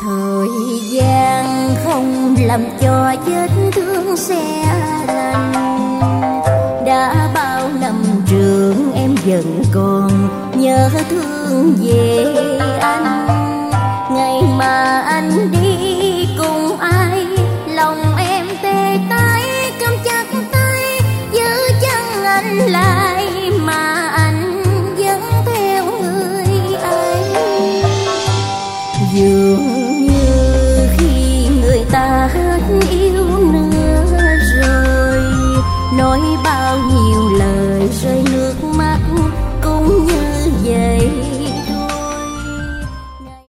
Thời gian không làm cho vết thương xe lành, đã bao năm trường em vẫn còn nhớ thương về anh. Ngày mà anh đi cùng ai, lòng em tê tái cầm chặt tay, giữ chân anh lại mà anh vẫn theo người ấy. Dường như khi người ta hết yêu nữa rồi, nói bao nhiêu